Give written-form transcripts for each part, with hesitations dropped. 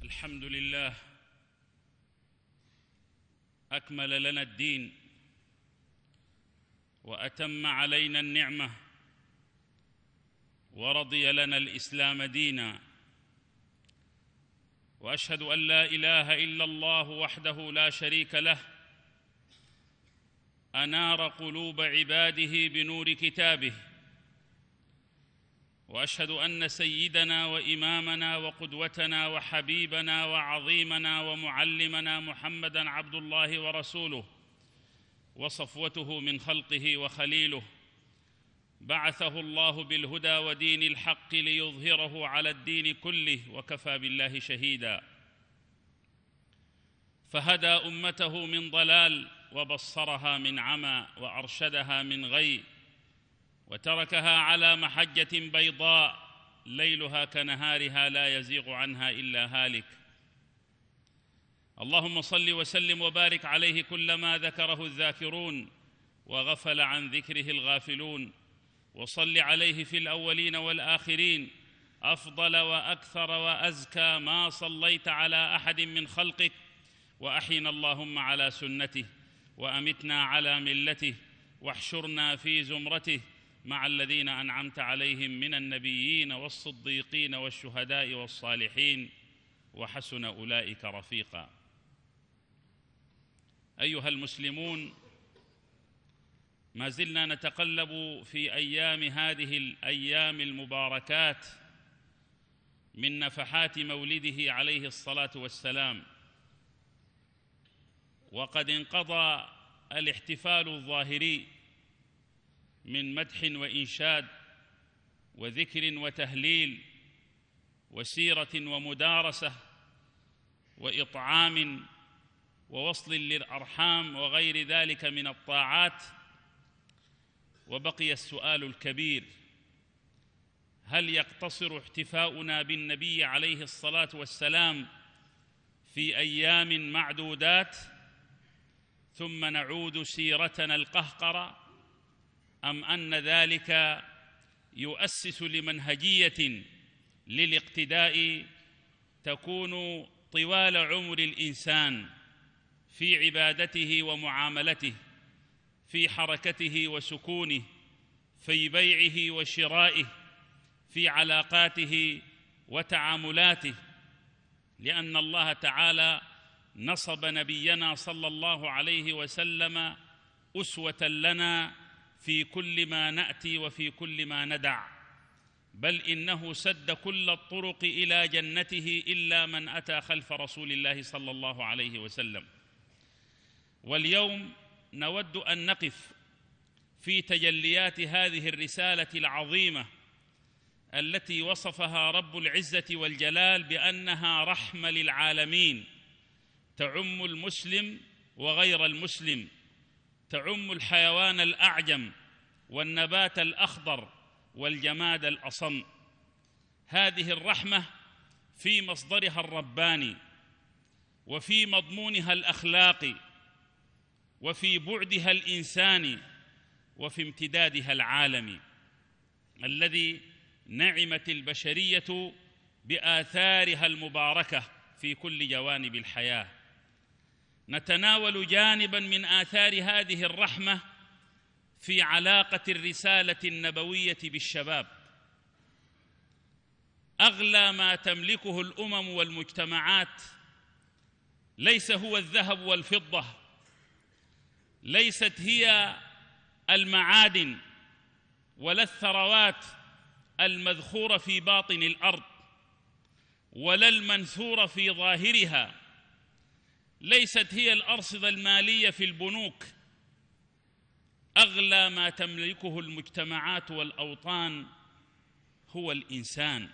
الحمد لله أكمل لنا الدين وأتم علينا النعمة ورضي لنا الإسلام دينا، وأشهد أن لا إله إلا الله وحده لا شريك له، أنار قلوب عباده بنور كتابه، وأشهد أن سيدنا وإمامنا وقدوتنا وحبيبنا وعظيمنا ومعلمنا محمدًا عبد الله ورسوله وصفوته من خلقه وخليله، بعثه الله بالهدى ودين الحق ليظهره على الدين كله، وكفى بالله شهيدا. فهدى أمته من ضلال وبصرها من عمى وأرشدها من غي، وتركها على محجة بيضاء ليلها كنهارها لا يزيغ عنها إلا هالك. اللهم صل وسلم وبارك عليه كلما ذكره الذاكرون وغفل عن ذكره الغافلون، وصل عليه في الأولين والآخرين أفضل وأكثر وأزكى ما صليت على أحد من خلقك، وأحينا اللهم على سنته، وأمتنا على ملته، واحشرنا في زمرته مع الذين أنعمت عليهم من النبيين والصديقين والشهداء والصالحين، وحسن أولئك رفيقا. أيها المسلمون، ما زلنا نتقلب في أيام هذه الأيام المباركات من نفحات مولده عليه الصلاة والسلام، وقد انقضى الاحتفال الظاهري من مدح وإنشاد وذكر وتهليل وسيرة ومدارسة وإطعام ووصل للأرحام وغير ذلك من الطاعات، وبقي السؤال الكبير: هل يقتصر احتفاؤنا بالنبي عليه الصلاة والسلام في أيام معدودات ثم نعود سيرتنا القهقرة، أم أن ذلك يؤسس لمنهجية للاقتداء تكون طوال عمر الإنسان في عبادته ومعاملته، في حركته وسكونه، في بيعه وشرائه، في علاقاته وتعاملاته، لأن الله تعالى نصب نبينا صلى الله عليه وسلم أسوة لنا في كل ما نأتي وفي كل ما ندع، بل إنه سد كل الطرق إلى جنته إلا من أتى خلف رسول الله صلى الله عليه وسلم. واليوم نود أن نقف في تجليات هذه الرسالة العظيمة التي وصفها رب العزة والجلال بأنها رحمة للعالمين، تعم المسلم وغير المسلم، تعم الحيوان الأعجم والنبات الأخضر والجماد الأصم. هذه الرحمة في مصدرها الرباني، وفي مضمونها الأخلاقي، وفي بعدها الإنساني، وفي امتدادها العالمي، الذي نعمت البشرية بآثارها المباركة في كل جوانب الحياة. نتناول جانباً من آثار هذه الرحمة في علاقة الرسالة النبوية بالشباب. أغلى ما تملكه الأمم والمجتمعات ليس هو الذهب والفضة، ليست هي المعادن ولا الثروات المذخورة في باطن الأرض، ولا المنثورة في ظاهرها، ليست هي الأرصدة المالية في البنوك. أغلى ما تملكه المجتمعات والأوطان هو الإنسان،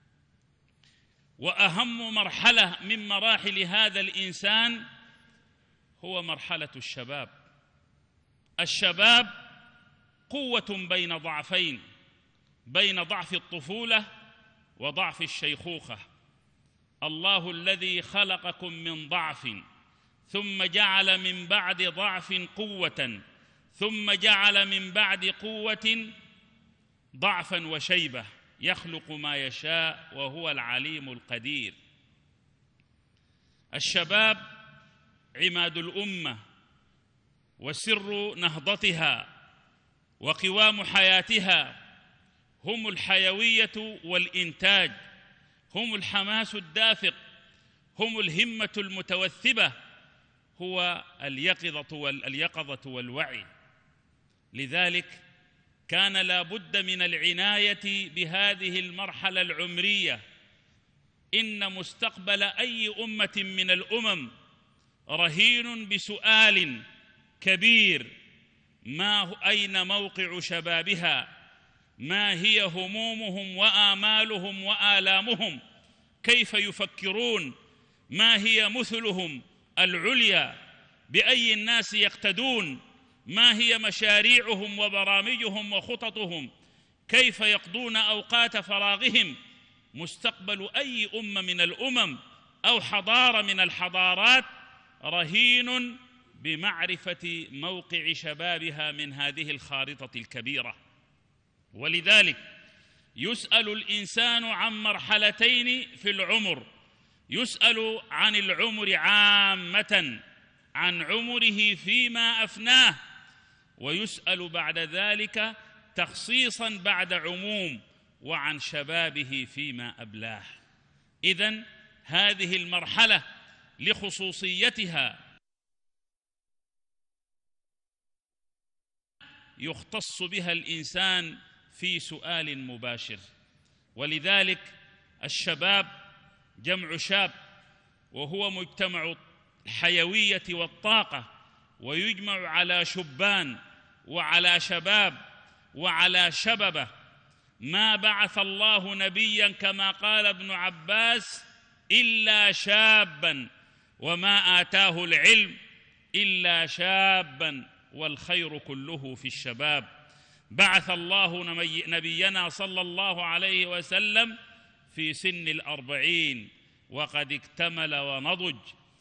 وأهم مرحلة من مراحل هذا الإنسان هو مرحلة الشباب. الشباب قوة بين ضعفين، بين ضعف الطفولة وضعف الشيخوخة. الله الذي خلقكم من ضعف ثم جعل من بعد ضعف قوة ثم جعل من بعد قوة ضعفا وشيبة، يخلق ما يشاء وهو العليم القدير. الشباب عماد الأمة وسر نهضتها وقوام حياتها، هم الحيوية والإنتاج، هم الحماس الدافق، هم الهمة المتوثبة، هو اليقظة والوعي. لذلك كان لا بد من العناية بهذه المرحلة العمرية. إن مستقبل أي أمة من الأمم رهين بسؤال كبير: أين موقع شبابها؟ ما هي همومهم وآمالهم وآلامهم؟ كيف يفكرون؟ ما هي مثلهم العليا؟ بأي الناس يقتدون؟ ما هي مشاريعهم وبرامجهم وخططهم؟ كيف يقضون أوقات فراغهم؟ مستقبل أي أمة من الأمم أو حضارة من الحضارات رهين بمعرفة موقع شبابها من هذه الخارطة الكبيرة. ولذلك يسأل الإنسان عن مرحلتين في العمر: يسأل عن العمر عامة، عن عمره فيما أفناه، ويسأل بعد ذلك تخصيصا بعد عموم وعن شبابه فيما أبلاه. إذن هذه المرحلة لخصوصيتها يختص بها الإنسان في سؤال مباشر. ولذلك الشباب جمع شاب، وهو مجتمع الحيوية والطاقة، ويجمع على شبان وعلى شباب وعلى شببة. ما بعث الله نبيا كما قال ابن عباس إلا شابا، وما آتاه العلم إلا شابا، والخير كله في الشباب. بعث الله نبينا صلى الله عليه وسلم في سن 40 وقد اكتمل ونضج،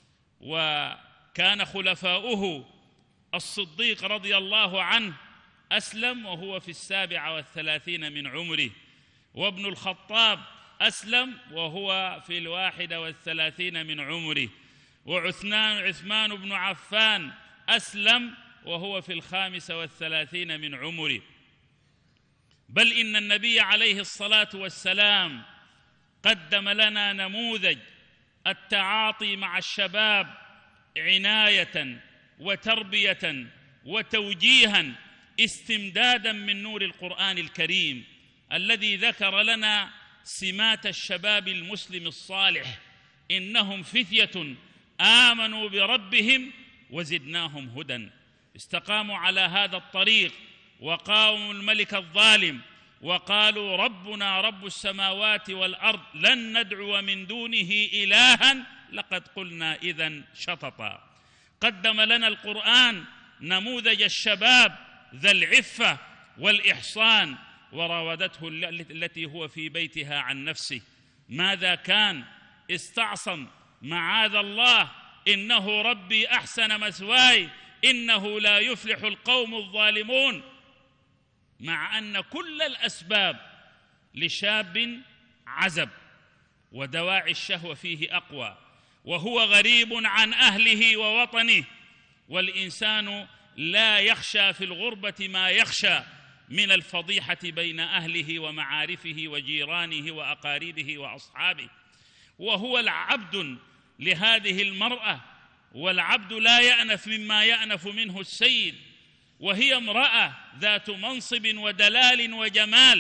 وكان خلفاؤه الصديق رضي الله عنه أسلم وهو في 37 من عمره، وابن الخطاب أسلم وهو في 31 من عمره، وعثمان بن عفان أسلم وهو في 35 من عمره. بل إن النبي عليه الصلاة والسلام قدم لنا نموذج التعاطي مع الشباب عناية وتربية وتوجيها، استمدادا من نور القرآن الكريم الذي ذكر لنا سمات الشباب المسلم الصالح: إنهم فتية آمنوا بربهم وزدناهم هدى. استقاموا على هذا الطريق وقاوموا الملك الظالم وقالوا ربنا رب السماوات والأرض لن ندعو من دونه إلها لقد قلنا إذن شططا. قدم لنا القرآن نموذج الشباب ذا العفة والإحصان، وراودته التي هو في بيتها عن نفسه. ماذا كان؟ استعصم: معاذ الله إنه ربي أحسن مثواي إنه لا يفلح القوم الظالمون. مع أن كل الأسباب لشاب عزب ودواعي الشهوة فيه أقوى، وهو غريب عن أهله ووطنه، والإنسان لا يخشى في الغربة ما يخشى من الفضيحة بين أهله ومعارفه وجيرانه وأقاربه وأصحابه. وهو العبد لهذه المرأة، والعبد لا يأنف مما يأنف منه السيد، وهي امرأة ذات منصب ودلال وجمال،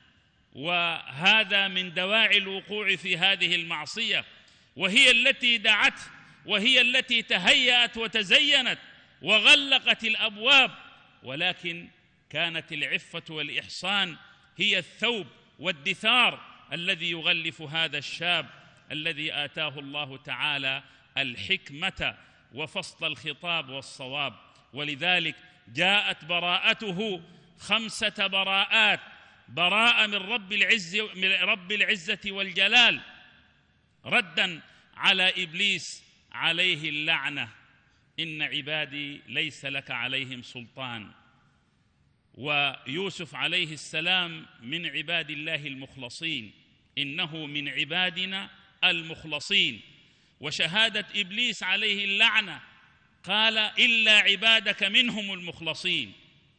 وهذا من دواعي الوقوع في هذه المعصية، وهي التي دعته، وهي التي تهيأت وتزينت وغلقت الأبواب. ولكن كانت العفة والإحصان هي الثوب والدثار الذي يغلف هذا الشاب الذي آتاه الله تعالى الحكمة وفصل الخطاب والصواب. ولذلك جاءت براءته 5 براءات: براءة من رب العزة والجلال ردا على إبليس عليه اللعنة: إن عبادي ليس لك عليهم سلطان. ويوسف عليه السلام من عباد الله المخلصين: إنه من عبادنا المخلصين. وشهادة إبليس عليه اللعنة، قال إلا عبادك منهم المخلصين،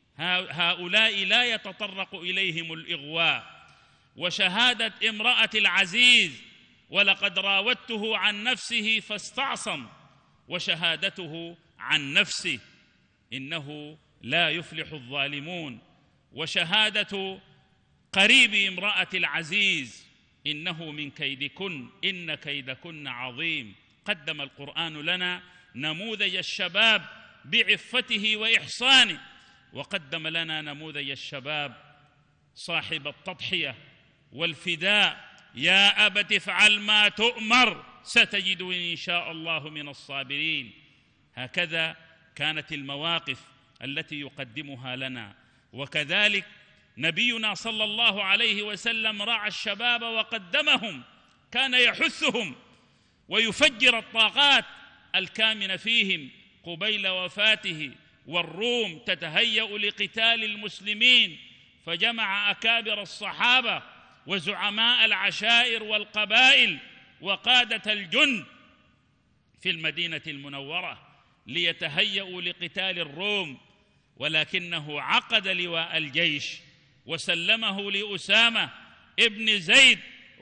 هؤلاء لا يتطرق إليهم الإغواء. وشهادة امرأة العزيز ولقد راودته عن نفسه فاستعصم، وشهادته عن نفسه إنه لا يفلح الظالمون. وشهادة قريب امرأة العزيز إنه من كيدكن إن كيدكن عظيم. قدم القرآن لنا نموذج الشباب بعفته وإحصانه، وقدم لنا نموذج الشباب صاحب التضحية والفداء. يا أبت افعل ما تؤمر ستجدني إن شاء الله من الصابرين. هكذا كانت المواقف التي يقدمها لنا. وكذلك نبينا صلى الله عليه وسلم رعى الشباب وقدمهم، كان يحثهم ويفجر الطاقات الكامنة فيهم قبيل وفاته، والروم تتهيأ لقتال المسلمين، فجمع أكابر الصحابة وزعماء العشائر والقبائل وقادة الجند في المدينة المنورة ليتهيأوا لقتال الروم، ولكنه عقد لواء الجيش وسلمه لأسامة ابن زيد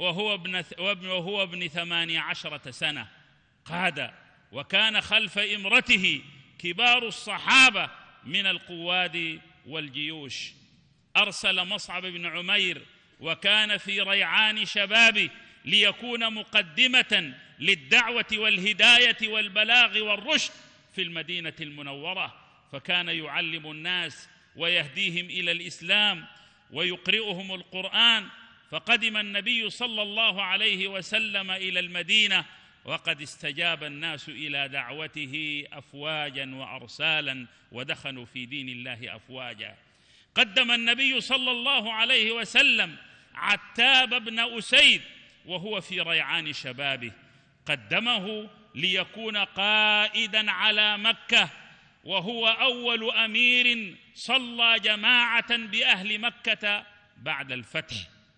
وهو ابن 18 سنة. قاد، وكان خلف إمرته كبار الصحابة من القواد والجيوش. أرسل مصعب بن عمير وكان في ريعان شبابه ليكون مقدمة للدعوة والهداية والبلاغ والرشد في المدينة المنورة، فكان يعلم الناس ويهديهم إلى الإسلام ويقرئهم القرآن. فقدم النبي صلى الله عليه وسلم إلى المدينة وقد استجاب الناس إلى دعوته أفواجا وأرسالا، ودخلوا في دين الله أفواجا. قدم النبي صلى الله عليه وسلم عتاب بن أسيد وهو في ريعان شبابه، قدمه ليكون قائدا على مكة، وهو أول أمير صلى جماعة بأهل مكة بعد الفتح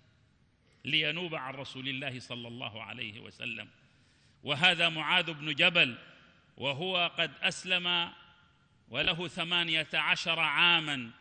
لينوب عن رسول الله صلى الله عليه وسلم. وهذا معاذ بن جبل، وهو قد أسلم وله 18 عاما.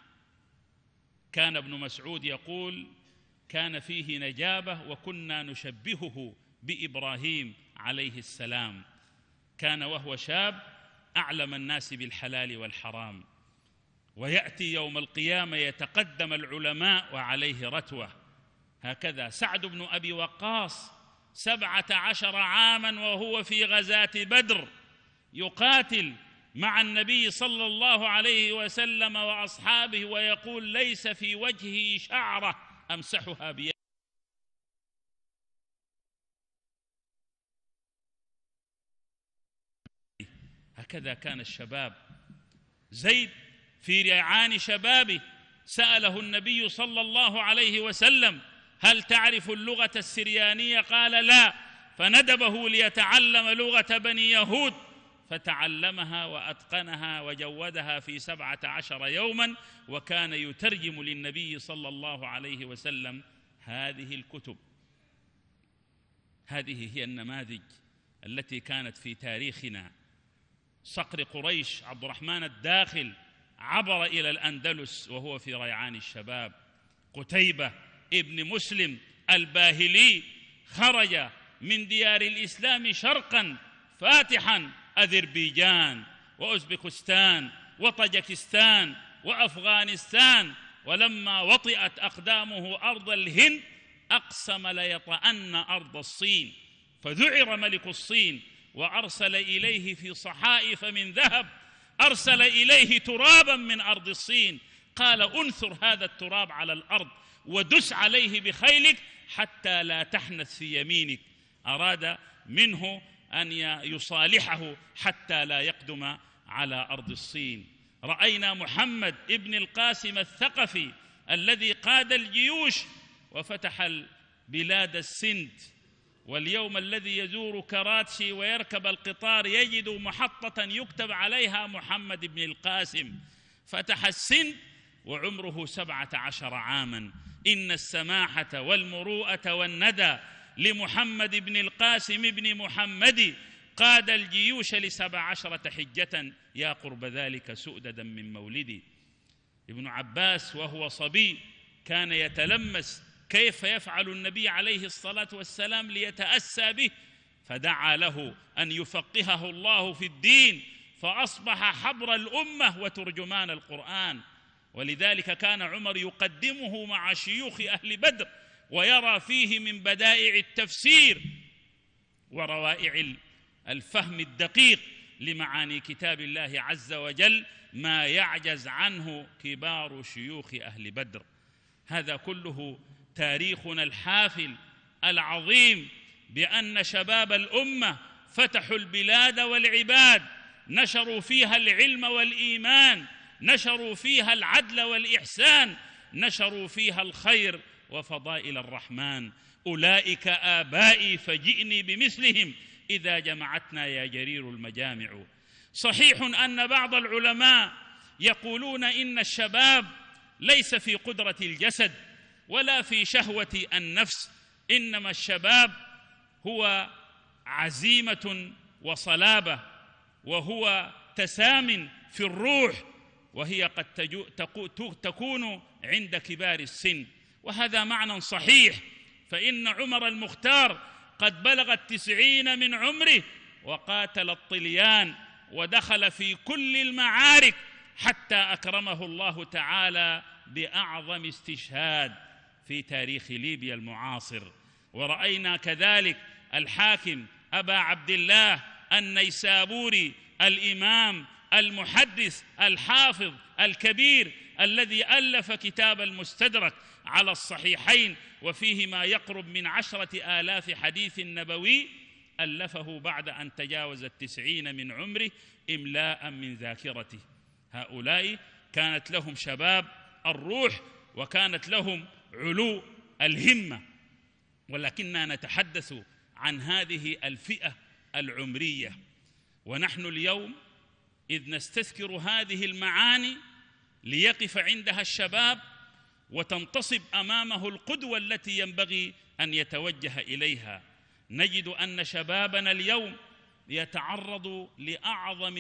كان ابن مسعود يقول: كان فيه نجابة وكنا نشبهه بإبراهيم عليه السلام. كان وهو شاب أعلم الناس بالحلال والحرام، ويأتي يوم القيامة يتقدم العلماء وعليه رتوة. هكذا سعد بن أبي وقاص 17 عاما وهو في غزاة بدر يقاتل مع النبي صلى الله عليه وسلم وأصحابه، ويقول: ليس في وجهه شعرة أمسحها بيدي. هكذا كان الشباب. زيد في ريعان شبابه سأله النبي صلى الله عليه وسلم: هل تعرف اللغة السريانية؟ قال: لا. فندبه ليتعلم لغة بني يهود، فتعلمها وأتقنها وجودها في 17 يوما، وكان يترجم للنبي صلى الله عليه وسلم هذه الكتب. هذه هي النماذج التي كانت في تاريخنا. صقر قريش عبد الرحمن الداخل عبر إلى الأندلس وهو في ريعان الشباب. قتيبة ابن مسلم الباهلي خرج من ديار الإسلام شرقا فاتحا أذربيجان وأوزبكستان وطاجكستان وأفغانستان، ولما وطئت أقدامه أرض الهند أقسم ليطأن أرض الصين، فذعر ملك الصين وأرسل إليه في صحائف من ذهب، أرسل إليه ترابا من أرض الصين، قال: أنثر هذا التراب على الأرض ودس عليه بخيلك حتى لا تحنث في يمينك. أراد منه أن يصالحه حتى لا يقدم على أرض الصين. رأينا محمد ابن القاسم الثقفي الذي قاد الجيوش وفتح بلاد السند، واليوم الذي يزور كراتشي ويركب القطار يجد محطة يكتب عليها محمد بن القاسم. فتح السند وعمره 17 عاما. إن السماحة والمروءة والندى لمحمد بن القاسم بن محمد، قاد الجيوش ل17 حجة يا قرب ذلك سؤددا من مولدي. ابن عباس وهو صبي كان يتلمس كيف يفعل النبي عليه الصلاة والسلام ليتأسى به، فدعا له أن يفقهه الله في الدين، فأصبح حبر الأمة وترجمان القرآن. ولذلك كان عمر يقدمه مع شيوخ أهل بدر ويرى فيه من بدائع التفسير وروائع الفهم الدقيق لمعاني كتاب الله عز وجل ما يعجز عنه كبار شيوخ أهل بدر. هذا كله تاريخنا الحافل العظيم بأن شباب الأمة فتحوا البلاد والعباد، نشروا فيها العلم والإيمان، نشروا فيها العدل والإحسان، نشروا فيها الخير وفضائل الرحمن. أولئك آبائي فجئني بمثلهم إذا جمعتنا يا جرير المجامع. صحيح أن بعض العلماء يقولون إن الشباب ليس في قدرة الجسد ولا في شهوة النفس، إنما الشباب هو عزيمة وصلابة، وهو تسام في الروح، وهي قد تكون عند كبار السن. وهذا معنى صحيح، فإن عمر المختار قد بلغ 90 من عمره وقاتل الطليان ودخل في كل المعارك حتى أكرمه الله تعالى بأعظم استشهاد في تاريخ ليبيا المعاصر. ورأينا كذلك الحاكم أبا عبد الله النيسابوري الإمام المحدث الحافظ الكبير الذي ألف كتاب المستدرك على الصحيحين، وفيه ما يقرب من 10,000 حديث نبوي، ألفه بعد أن تجاوز 90 من عمره إملاء من ذاكرته. هؤلاء كانت لهم شباب الروح وكانت لهم علو الهمة، ولكننا نتحدث عن هذه الفئة العمرية. ونحن اليوم إذ نستذكر هذه المعاني ليقف عندها الشباب وتنتصب أمامه القدوة التي ينبغي أن يتوجه إليها، نجد أن شبابنا اليوم يتعرض لأعظم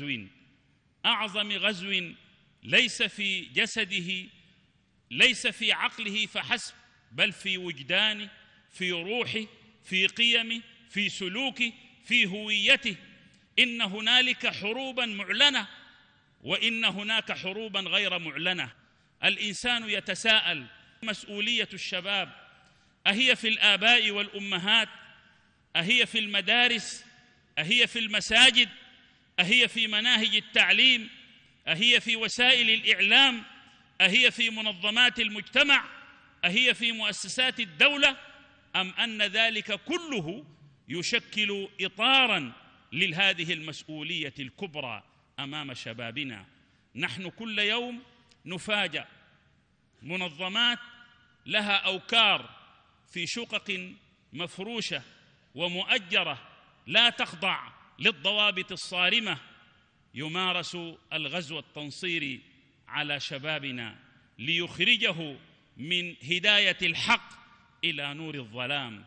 غزو ليس في جسده، ليس في عقله فحسب، بل في وجدانه، في روحه، في قيمه، في سلوكه، في هويته. إن هنالك حروبا معلنة وإن هناك حروبا غير معلنة. الإنسان يتساءل: مسؤولية الشباب أهي في الآباء والأمهات؟ أهي في المدارس؟ أهي في المساجد؟ أهي في مناهج التعليم؟ أهي في وسائل الإعلام؟ أهي في منظمات المجتمع؟ أهي في مؤسسات الدولة؟ أم أن ذلك كله يشكل إطاراً لهذه المسؤولية الكبرى أمام شبابنا؟ نحن كل يوم نفاجأ منظمات لها أوكار في شقق مفروشة ومؤجرة لا تخضع للضوابط الصارمة، يمارس الغزو التنصيري على شبابنا ليخرجه من هداية الحق إلى نور الظلام.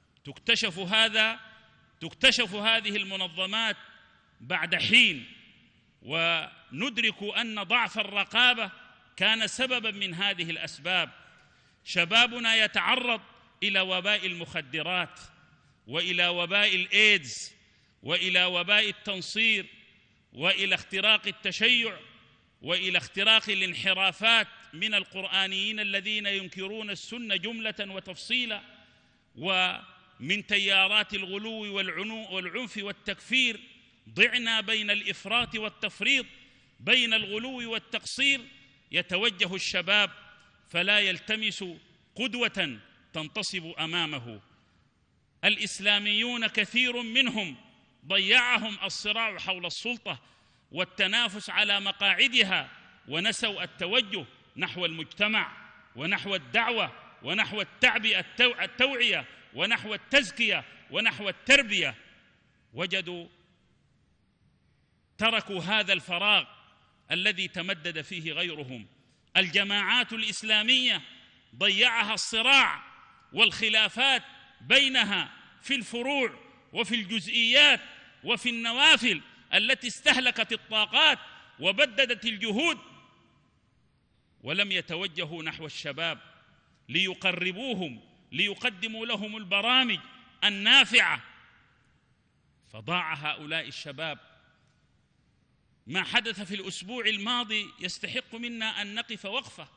تكتشف هذه المنظمات بعد حين، وندرك أن ضعف الرقابة كان سببا من هذه الأسباب. شبابنا يتعرض إلى وباء المخدرات، وإلى وباء الإيدز، وإلى وباء التنصير، وإلى اختراق التشيع، وإلى اختراق الانحرافات من القرآنيين الذين ينكرون السنة جملة وتفصيلا، ومن تيارات الغلو والعنف والتكفير. ضعنا بين الإفراط والتفريط، بين الغلو والتقصير. يتوجه الشباب فلا يلتمس قدوة تنتصب أمامه. الإسلاميون كثير منهم ضيعهم الصراع حول السلطة والتنافس على مقاعدها، ونسوا التوجه نحو المجتمع ونحو الدعوة ونحو التوعية ونحو التزكية ونحو التربية. تركوا هذا الفراغ الذي تمدد فيه غيرهم. الجماعات الإسلامية ضيعها الصراع والخلافات بينها في الفروع وفي الجزئيات، وفي النوافل التي استهلكت الطاقات وبددت الجهود، ولم يتوجهوا نحو الشباب ليقربوهم، ليقدموا لهم البرامج النافعة. فضاع هؤلاء الشباب. ما حدث في الأسبوع الماضي يستحق منا أن نقف وقفة.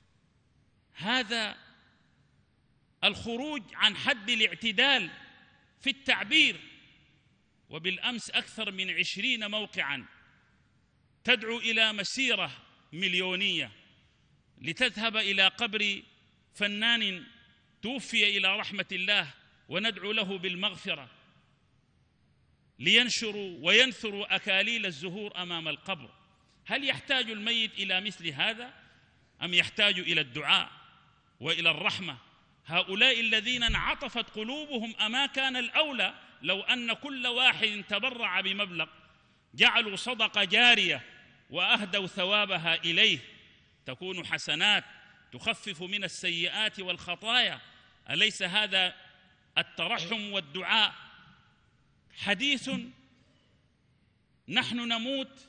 هذا الخروج عن حد الاعتدال في التعبير، وبالأمس أكثر من 20 موقعاً تدعو إلى مسيرة مليونية لتذهب إلى قبر فنان توفي إلى رحمة الله وندعو له بالمغفرة، لينشروا وينثروا أكاليل الزهور أمام القبر. هل يحتاج الميت إلى مثل هذا أم يحتاج إلى الدعاء وإلى الرحمة؟ هؤلاء الذين انعطفت قلوبهم أما كان الأولى لو أن كل واحد تبرع بمبلغ جعلوا صدقة جارية وأهدوا ثوابها إليه، تكون حسنات تخفف من السيئات والخطايا. أليس هذا الترحم والدعاء؟ حديث نحن نموت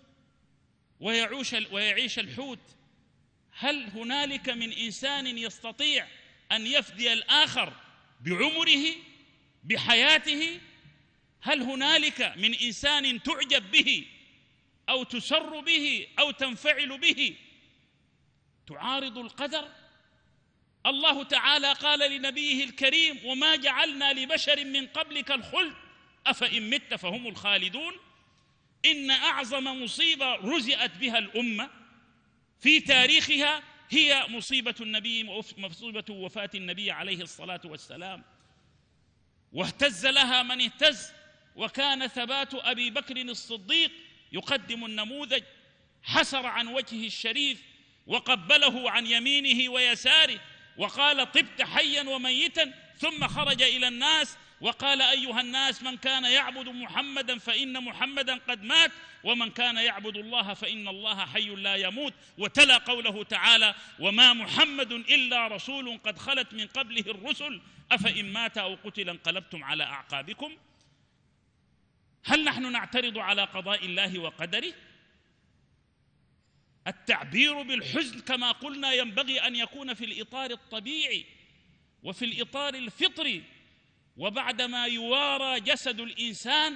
ويعيش الحوت. هل هنالك من إنسان يستطيع أن يفدي الآخر بعمره بحياته؟ هل هنالك من إنسان تعجب به أو تسر به أو تنفعل به تعارض القدر؟ الله تعالى قال لنبيه الكريم: وما جعلنا لبشر من قبلك الخلد أفإن مت فهم الخالدون. إن أعظم مصيبة رزئت بها الأمة في تاريخها هي مصيبة وفاة النبي عليه الصلاة والسلام، واهتز لها من اهتز. وكان ثبات أبي بكر الصديق يقدم النموذج، حسر عن وجهه الشريف وقبله عن يمينه ويساره وقال: طبت حيا وميتا. ثم خرج إلى الناس وقال: أيها الناس، من كان يعبد محمدا فإن محمدا قد مات، ومن كان يعبد الله فإن الله حي لا يموت. وتلا قوله تعالى: وما محمد إلا رسول قد خلت من قبله الرسل أفإن مات أو قتل انقلبتم على أعقابكم. هل نحن نعترض على قضاء الله وقدره؟ التعبير بالحزن كما قلنا ينبغي أن يكون في الإطار الطبيعي وفي الإطار الفطري. وبعدما يوارى جسد الإنسان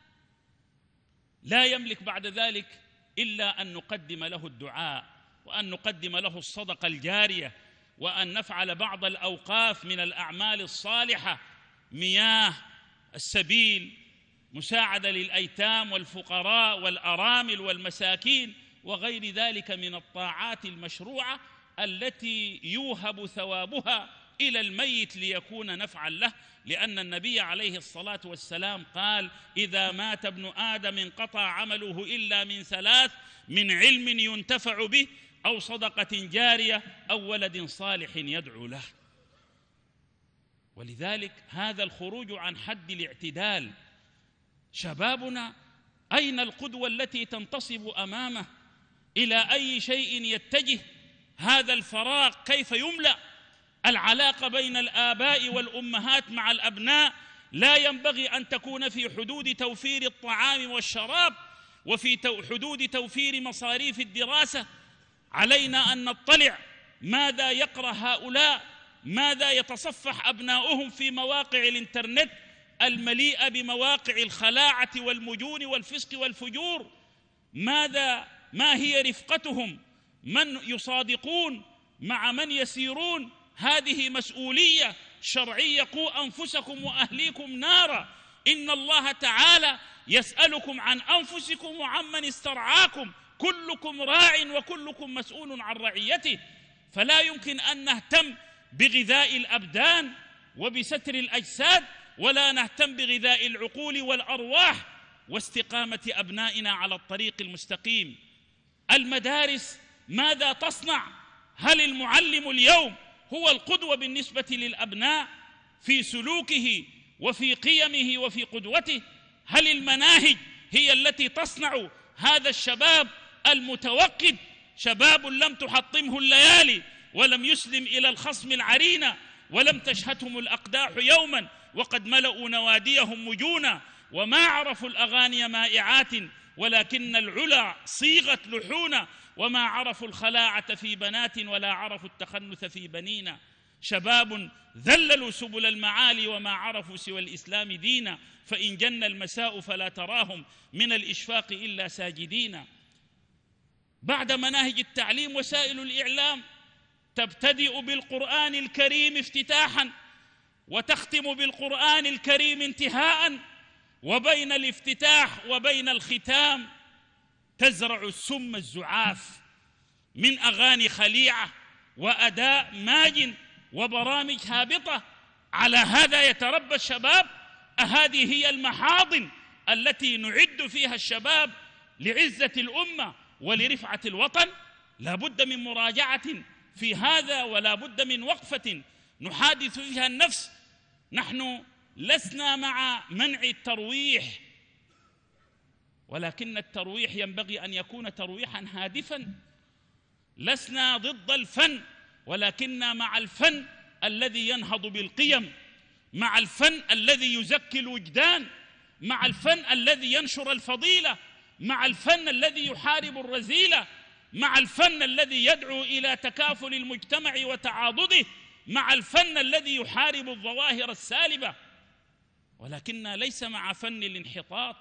لا يملك بعد ذلك إلا أن نقدم له الدعاء، وأن نقدم له الصدقة الجارية، وأن نفعل بعض الأوقاف من الأعمال الصالحة: مياه، السبيل، مساعدة للأيتام والفقراء والأرامل والمساكين، وغير ذلك من الطاعات المشروعة التي يوهب ثوابها إلى الميت ليكون نفعا له. لأن النبي عليه الصلاة والسلام قال: إذا مات ابن آدم انقطع عمله إلا من ثلاث: من علم ينتفع به، أو صدقة جارية، أو ولد صالح يدعو له. ولذلك هذا الخروج عن حد الاعتدال. شبابنا أين القدوة التي تنتصب أمامه؟ إلى أي شيء يتجه؟ هذا الفراغ كيف يملأ؟ العلاقة بين الآباء والأمهات مع الأبناء لا ينبغي أن تكون في حدود توفير الطعام والشراب وفي حدود توفير مصاريف الدراسة. علينا أن نطلع ماذا يقرأ هؤلاء، ماذا يتصفح أبناؤهم في مواقع الإنترنت المليئة بمواقع الخلاعة والمجون والفسق والفجور. ما هي رفقتهم؟ من يصادقون؟ مع من يسيرون؟ هذه مسؤولية شرعية. قوا أنفسكم وأهليكم نارا. إن الله تعالى يسألكم عن أنفسكم وعمن استرعاكم، كلكم راع وكلكم مسؤول عن رعيته. فلا يمكن أن نهتم بغذاء الأبدان وبستر الأجساد ولا نهتم بغذاء العقول والأرواح واستقامة أبنائنا على الطريق المستقيم. المدارس ماذا تصنع؟ هل المعلم اليوم هو القدوة بالنسبة للأبناء في سلوكه وفي قيمه وفي قدوته؟ هل المناهج هي التي تصنع هذا الشباب المتوقد؟ شباب لم تحطمه الليالي ولم يسلم إلى الخصم العرينة ولم تشهتهم الأقداح يوما وقد ملأوا نواديهم مجونا وما عرفوا الأغاني مائعات ولكن العلا صيغت لحونا، وما عرفوا الخلاعة في بنات ولا عرفوا التخنث في بنينا. شباب ذللوا سبل المعالي وما عرفوا سوى الإسلام دينا، فإن جن المساء فلا تراهم من الإشفاق إلا ساجدين. بعد مناهج التعليم وسائل الإعلام تبتدئ بالقرآن الكريم افتتاحا وتختم بالقرآن الكريم انتهاء، وبين الافتتاح وبين الختام تزرع السم الزعاف من أغاني خليعة وأداء ماج وبرامج هابطة. على هذا يتربى الشباب. أهذه هي المحاضن التي نعد فيها الشباب لعزة الأمة ولرفعة الوطن؟ لا بد من مراجعة في هذا، ولا بد من وقفة نحادث فيها النفس. نحن لسنا مع منع الترويح، ولكن الترويح ينبغي أن يكون ترويحا هادفا. لسنا ضد الفن، ولكننا مع الفن الذي ينهض بالقيم، مع الفن الذي يزكي الوجدان، مع الفن الذي ينشر الفضيلة، مع الفن الذي يحارب الرذيلة، مع الفن الذي يدعو إلى تكافل المجتمع وتعاضده، مع الفن الذي يحارب الظواهر السالبة. ولكننا ليس مع فن الانحطاط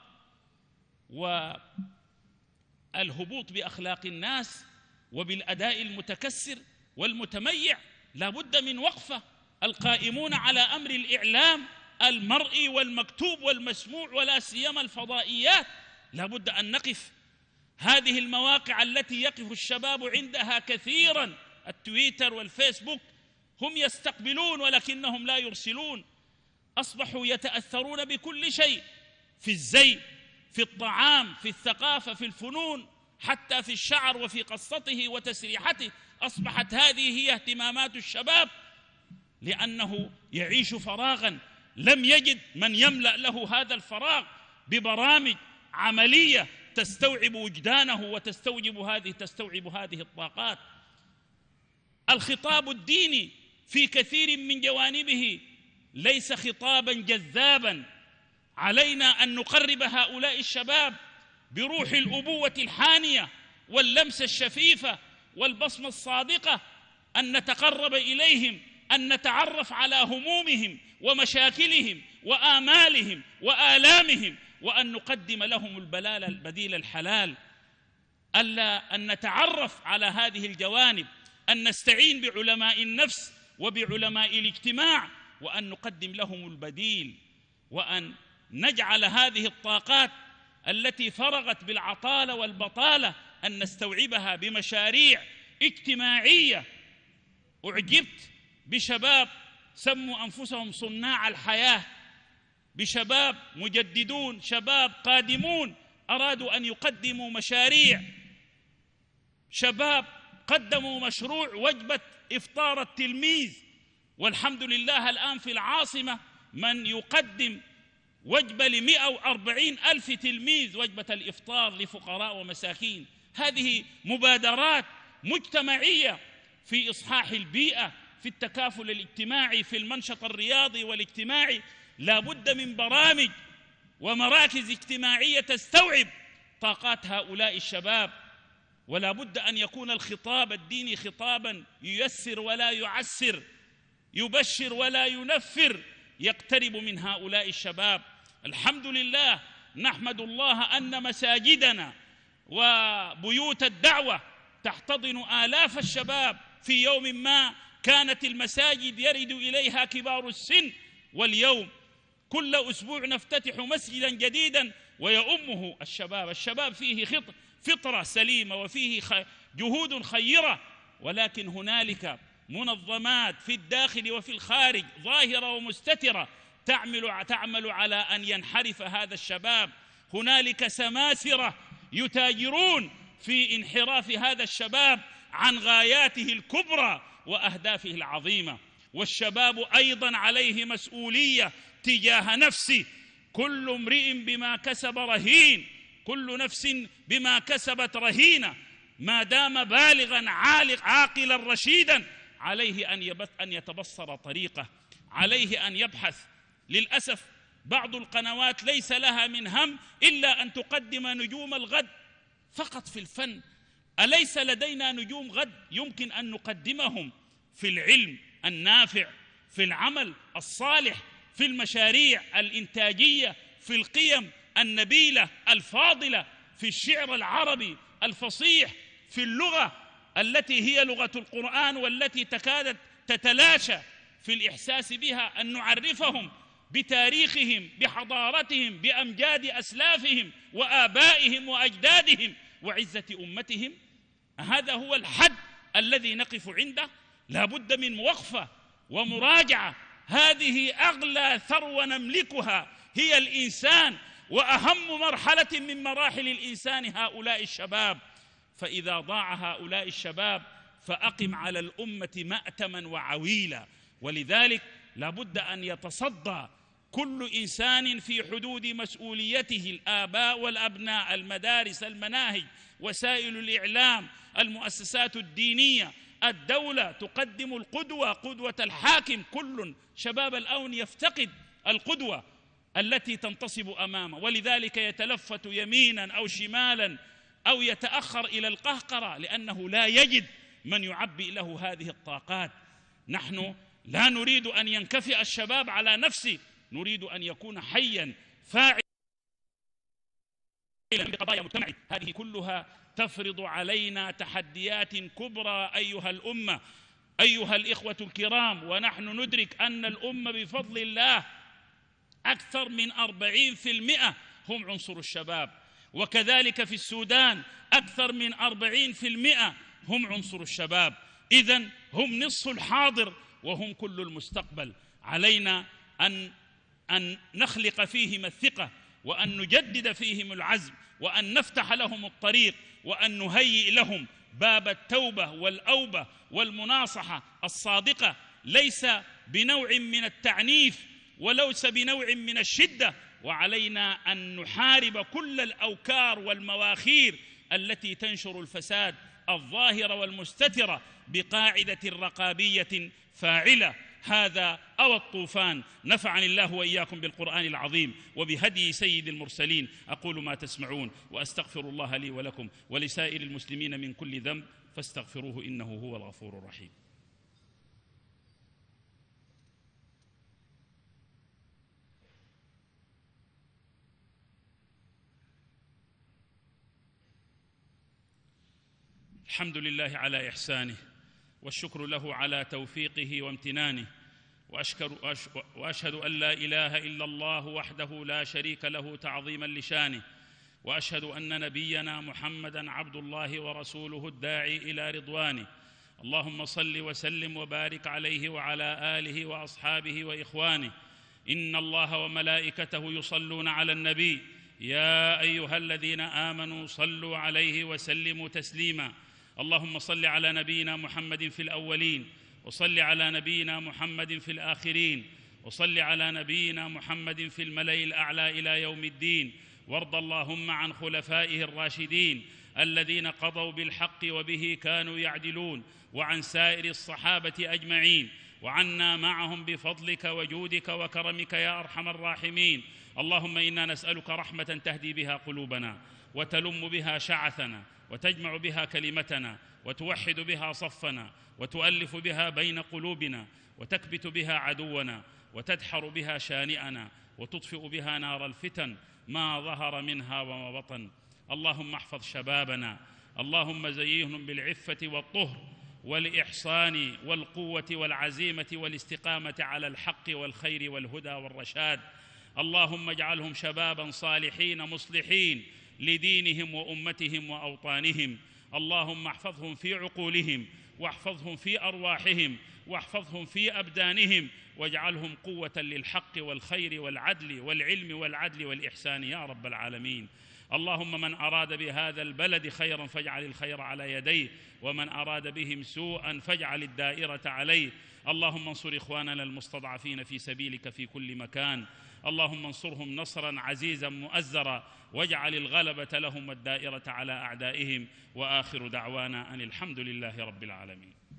والهبوط بأخلاق الناس وبالأداء المتكسر والمتميع. لا بد من وقفة. القائمون على أمر الإعلام المرئي والمكتوب والمسموع ولا سيما الفضائيات لا بد أن نقف. هذه المواقع التي يقف الشباب عندها كثيرا، التويتر والفيسبوك، هم يستقبلون ولكنهم لا يرسلون. أصبحوا يتأثرون بكل شيء، في الزي، في الطعام، في الثقافة، في الفنون، حتى في الشعر وفي قصته وتسريحته. أصبحت هذه هي اهتمامات الشباب، لأنه يعيش فراغا لم يجد من يملأ له هذا الفراغ ببرامج عملية تستوعب وجدانه وتستوعب هذه الطاقات. الخطاب الديني في كثير من جوانبه ليس خطابا جذابا. علينا أن نقرب هؤلاء الشباب بروح الأبوة الحانية واللمسة الشفيفة والبصمة الصادقة، أن نتقرب إليهم، أن نتعرف على همومهم ومشاكلهم وآمالهم وآلامهم، وأن نقدم لهم البديل الحلال. أن نتعرف على هذه الجوانب، أن نستعين بعلماء النفس وبعلماء الاجتماع، وأن نقدم لهم البديل، وأن نجعل هذه الطاقات التي فرغت بالعطالة والبطالة أن نستوعبها بمشاريع اجتماعية. أعجبت بشباب سموا أنفسهم صناع الحياة، بشباب مجددون، شباب قادمون أرادوا أن يقدموا مشاريع. شباب قدموا مشروع وجبة إفطار التلميذ، والحمد لله الآن في العاصمة من يقدم وجبة ل140,000 تلميذ، وجبة الإفطار لفقراء ومساكين. هذه مبادرات مجتمعية في إصحاح البيئة، في التكافل الاجتماعي، في المنشط الرياضي والاجتماعي. لا بد من برامج ومراكز اجتماعية تستوعب طاقات هؤلاء الشباب، ولا بد أن يكون الخطاب الديني خطابا ييسر ولا يعسر، يبشر ولا ينفر، يقترب من هؤلاء الشباب. الحمد لله، نحمد الله أن مساجدنا وبيوت الدعوة تحتضن آلاف الشباب. في يوم ما كانت المساجد يرد إليها كبار السن، واليوم كل أسبوع نفتتح مسجدا جديدا ويؤمه الشباب. الشباب فيه فطرة سليمة وفيه جهود خيرة، ولكن هنالك منظمات في الداخل وفي الخارج ظاهرة ومستترة تعمل على أن ينحرف هذا الشباب. هنالك سماسرة يتاجرون في انحراف هذا الشباب عن غاياته الكبرى وأهدافه العظيمة. والشباب أيضا عليه مسؤولية تجاه نفسه. كل امرئ بما كسب رهين، كل نفس بما كسبت رهينة. ما دام بالغا عاقلا رشيدا عليه أن يتبصر طريقه، عليه أن يبحث. للأسف بعض القنوات ليس لها من هم إلا أن تقدم نجوم الغد فقط في الفن. أليس لدينا نجوم غد يمكن أن نقدمهم في العلم النافع، في العمل الصالح، في المشاريع الإنتاجية، في القيم النبيلة الفاضلة، في الشعر العربي الفصيح، في اللغة التي هي لغة القرآن والتي تكادت تتلاشى في الإحساس بها، أن نعرفهم بتاريخهم، بحضارتهم، بأمجاد أسلافهم وآبائهم وأجدادهم وعزة أمتهم؟ هذا هو الحد الذي نقف عنده. لا بد من وقفة ومراجعة. هذه أغلى ثروة نملكها هي الإنسان، وأهم مرحلة من مراحل الإنسان هؤلاء الشباب. فإذا ضاع هؤلاء الشباب فأقم على الأمة مأتما وعويلا. ولذلك لا بد أن يتصدى كل إنسان في حدود مسؤوليته، الآباء والأبناء، المدارس، المناهج، وسائل الإعلام، المؤسسات الدينية، الدولة تقدم القدوة، قدوة الحاكم. كل شباب الآن يفتقد القدوة التي تنتصب أمامه، ولذلك يتلفت يمينا أو شمالا أو يتأخر إلى القهقرة لأنه لا يجد من يعبئ له هذه الطاقات. نحن لا نريد أن ينكفئ الشباب على نفسه، نريد أن يكون حيا فاعلا بقضايا مجتمعه. هذه كلها تفرض علينا تحديات كبرى أيها الأمة، أيها الإخوة الكرام. ونحن ندرك أن الأمة بفضل الله أكثر من 40% هم عنصر الشباب، وكذلك في السودان أكثر من 40% هم عنصر الشباب. إذن هم نصف الحاضر وهم كل المستقبل. علينا أن نخلق فيهم الثقة، وأن نجدد فيهم العزم، وأن نفتح لهم الطريق، وأن نهيئ لهم باب التوبة والأوبة والمناصحة الصادقة، ليس بنوع من التعنيف وليس بنوع من الشدة. وعلينا أن نحارب كل الأوكار والمواخير التي تنشر الفساد الظاهرة والمستترة بقاعدة رقابية فاعلة. هذا أو الطوفان. نفعني الله وإياكم بالقرآن العظيم وبهدي سيد المرسلين. أقول ما تسمعون وأستغفر الله لي ولكم ولسائر المسلمين من كل ذنب فاستغفروه إنه هو الغفور الرحيم. الحمد لله على إحسانه، والشكر له على توفيقه وامتنانه، وأشهد أن لا إله إلا الله وحده لا شريك له تعظيما لشانه، وأشهد أن نبينا محمدًا عبد الله ورسوله الداعي إلى رضوانه. اللهم صل وسلم وبارك عليه وعلى آله وأصحابه وإخوانه. إن الله وملائكته يصلون على النبي يا أيها الذين آمنوا صلوا عليه وسلموا تسليما. اللهم صل على نبينا محمد في الأولين، وصل على نبينا محمد في الآخرين، وصل على نبينا محمد في الملأ الأعلى إلى يوم الدين. وارض اللهم عن خلفائه الراشدين الذين قضوا بالحق وبه كانوا يعدلون، وعن سائر الصحابة أجمعين، وعنا معهم بفضلك وجودك وكرمك يا أرحم الراحمين. اللهم إنا نسألك رحمة تهدي بها قلوبنا، وتلم بها شعثنا، وتجمع بها كلمتنا، وتوحد بها صفنا، وتؤلف بها بين قلوبنا، وتكبت بها عدونا، وتدحر بها شانئنا، وتطفئ بها نار الفتن ما ظهر منها وما بطن. اللهم احفظ شبابنا، اللهم زيهم بالعفة والطهر والإحصان والقوة والعزيمة والاستقامة على الحق والخير والهدى والرشاد. اللهم اجعلهم شبابا صالحين مصلحين لدينهم وأمتهم وأوطانهم. اللهم احفظهم في عقولهم، واحفظهم في أرواحهم، واحفظهم في أبدانهم، واجعلهم قوة للحق والخير والعدل والعلم والعدل والإحسان يا رب العالمين. اللهم من أراد بهذا البلد خيرا فاجعل الخير على يديه، ومن أراد بهم سوءا فاجعل الدائرة عليه. اللهم انصر إخواننا المستضعفين في سبيلك في كل مكان. اللهم انصرهم نصرا عزيزا مؤزرا، واجعل الغلبة لهم والدائرة على أعدائهم. وآخر دعوانا أن الحمد لله رب العالمين.